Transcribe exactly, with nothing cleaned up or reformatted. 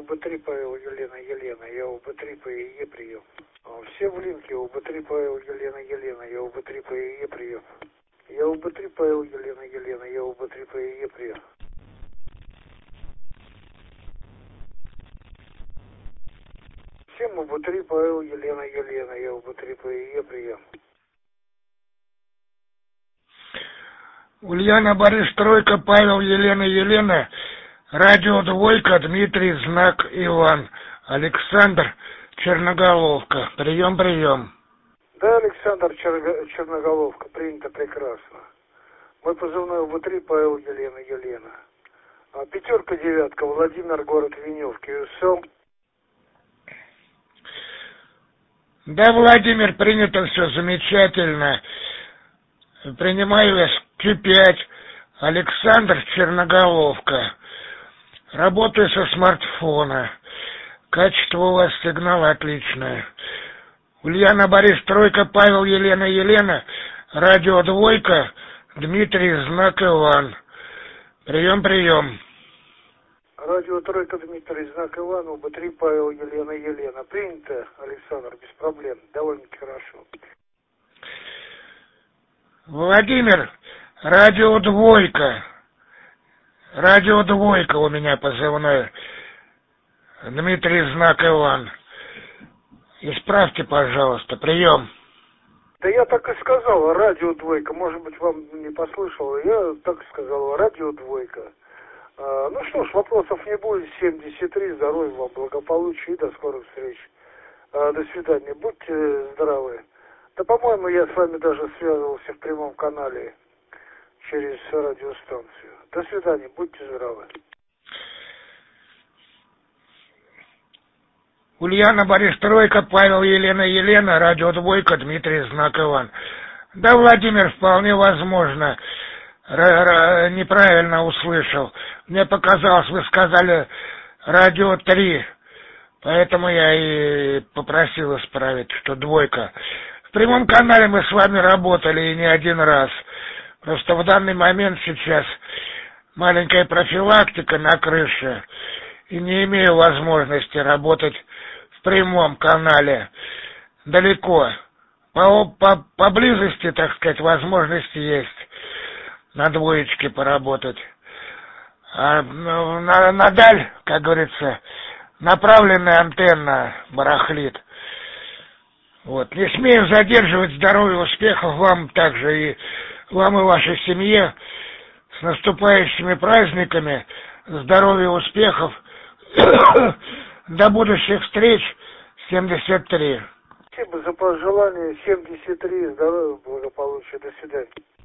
УБ-три Павел, Елена, Елена, я УБ-три по ИЕ прием. Все в линке, УБ-три Павел, Елена, Елена, я УБ-три по ИЕ прием. Я УБ-три Павел, Елена, Елена, я УБ-три по ИЕ прием. Всем УБ-три Павел, Елена, Елена, я УБ-три по ИЕ прием. Ульяна, Борис, Тройка, Павел, Елена, Елена, радио Двойка, Дмитрий, Знак, Иван, Александр, Черноголовка. Прием, прием. Да, Александр, Черго... Черноголовка, принято прекрасно. Мой позывной УБ-три Павел, Елена, Елена. А, пятерка, девятка, Владимир, город Веневки, ЮСО. Да, Владимир, принято все замечательно. Принимаю вас Q пять, Александр, Черноголовка. Работаю со смартфона. Качество у вас сигнала отличное. Ульяна, Борис, Тройка, Павел, Елена, Елена, радио Двойка, Дмитрий, Знак, Иван. Прием, прием. Радио Тройка, Дмитрий, Знак, Иван, УБ-три Павел, Елена, Елена. Принято, Александр, без проблем, довольно-таки хорошо. Владимир, радио Двойка. Радио Двойка у меня позывной. Дмитрий, Знак, Иван. Исправьте, пожалуйста, прием. Да я так и сказал, радио Двойка. Может быть, вам не послышал. Я так и сказал, радио Двойка. А, ну что ж, вопросов не будет. семьдесят три, здоровья вам, благополучия и до скорых встреч. А, до свидания. Будьте здоровы. Да, по-моему, я с вами даже связывался в прямом канале через радиостанцию. До свидания, будьте здоровы. Ульяна, Борис, Тройка, Павел, Елена, Елена, радио Двойка, Дмитрий, Знак, Иван. Да, Владимир, вполне возможно, неправильно услышал. Мне показалось, вы сказали радио три, поэтому я и попросил исправить, что Двойка. В прямом канале мы с вами работали и не один раз. Просто в данный момент сейчас маленькая профилактика на крыше, и не имею возможности работать в прямом канале далеко. По, по, поблизости, так сказать, возможности есть на двоечке поработать. А ну, на, на даль, как говорится, направленная антенна барахлит. Вот. Не смею задерживать, здоровья, успехов вам также и вам и вашей семье. С наступающими праздниками, здоровья, успехов. До будущих встреч. семьдесят три. Спасибо за пожелание. семьдесят три. Здоровья, благополучия. До свидания.